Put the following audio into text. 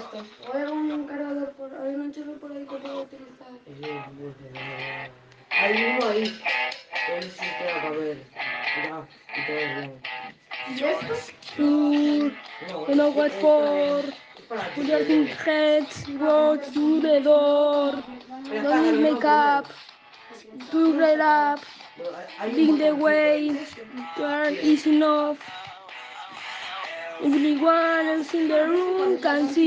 hay un cargador, hay un enchufe por ahí que puedo utilizar. Hay uno ahí. Entonces sí te va a caber. Ya, y todo bien. ¿Y esto? You know what for? Put your head, walk through the door. Don't need makeup. Do right up. Think the way. You are easy enough. Everyone else in the room can see.